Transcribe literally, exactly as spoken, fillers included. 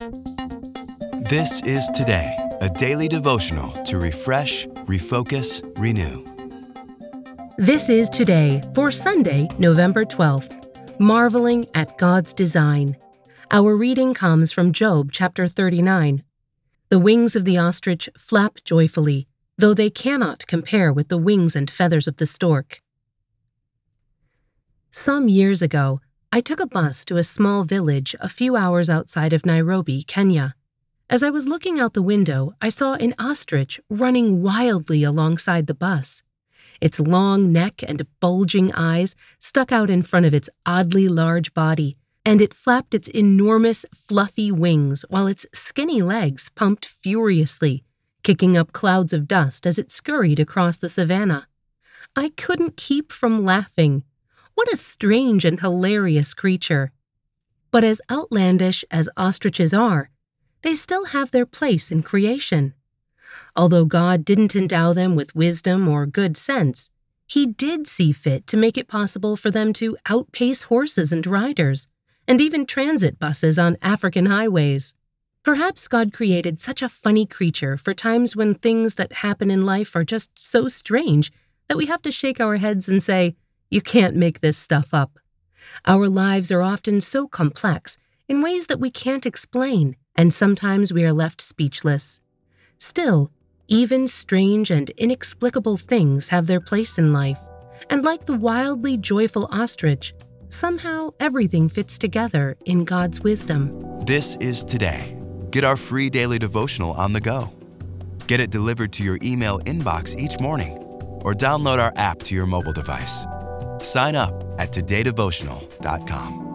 This is Today, a daily devotional to refresh, refocus, renew. This is Today for Sunday, November twelfth, Marveling at God's Design. Our reading comes from Job chapter thirty-nine. The wings of the ostrich flap joyfully, though they cannot compare with the wings and feathers of the stork. Some years ago, I took a bus to a small village a few hours outside of Nairobi, Kenya. As I was looking out the window, I saw an ostrich running wildly alongside the bus. Its long neck and bulging eyes stuck out in front of its oddly large body, and it flapped its enormous, fluffy wings while its skinny legs pumped furiously, kicking up clouds of dust as it scurried across the savannah. I couldn't keep from laughing. What a strange and hilarious creature. But as outlandish as ostriches are, they still have their place in creation. Although God didn't endow them with wisdom or good sense, He did see fit to make it possible for them to outpace horses and riders, and even transit buses on African highways. Perhaps God created such a funny creature for times when things that happen in life are just so strange that we have to shake our heads and say, "You can't make this stuff up." Our lives are often so complex in ways that we can't explain, and sometimes we are left speechless. Still, even strange and inexplicable things have their place in life, and like the wildly joyful ostrich, somehow everything fits together in God's wisdom. This is Today. Get our free daily devotional on the go. Get it delivered to your email inbox each morning, or download our app to your mobile device. Sign up at today devotional dot com.